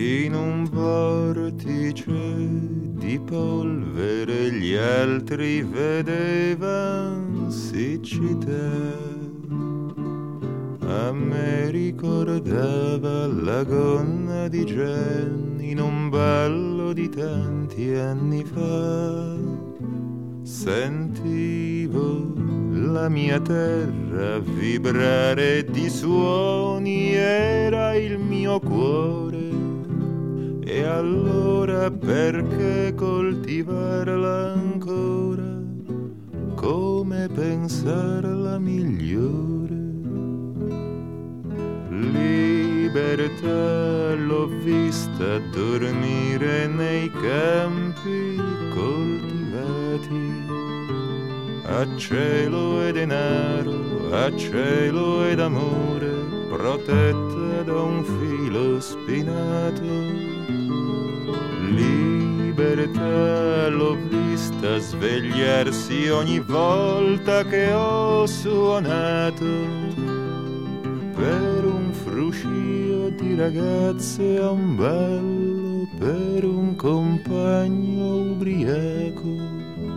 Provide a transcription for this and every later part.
in un vortice di polvere gli altri vedevan siccità. A me ricordava la gonna di Gen in un ballo di tanti anni fa. Sentivo la mia terra vibrare di suoni, era il mio cuore. E allora perché coltivarla ancora, come pensarla migliore? Libertà l'ho vista dormire nei campi coltivati, a cielo e denaro, a cielo ed amore, protetta da un filo spinato. Libertà l'ho vista svegliarsi ogni volta che ho suonato per un fruscio di ragazze a un ballo, per un compagno ubriaco.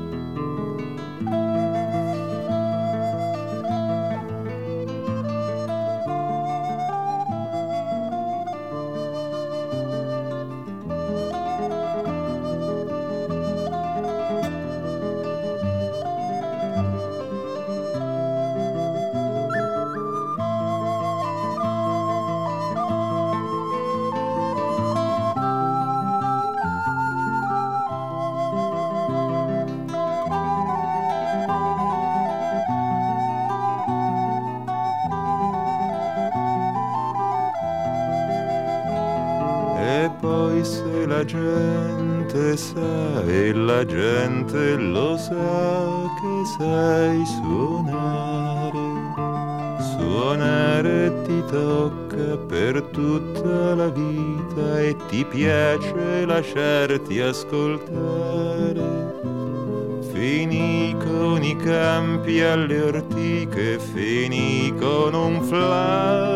Se la gente sa e la gente lo sa che sai suonare, suonare ti tocca per tutta la vita e ti piace lasciarti ascoltare. Finì con i campi alle ortiche, finì con un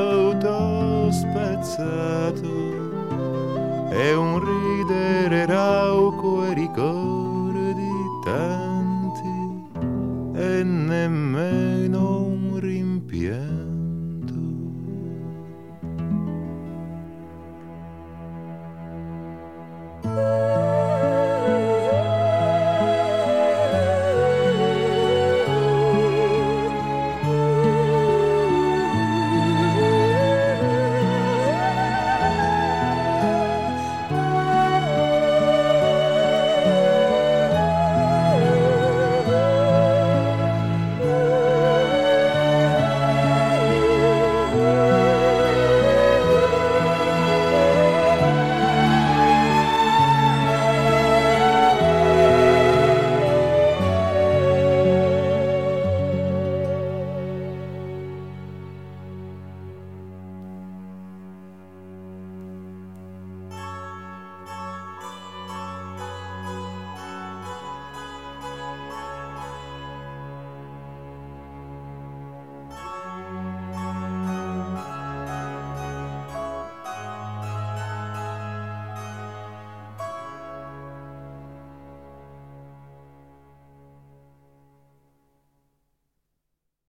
flauto spezzato e un ridere raro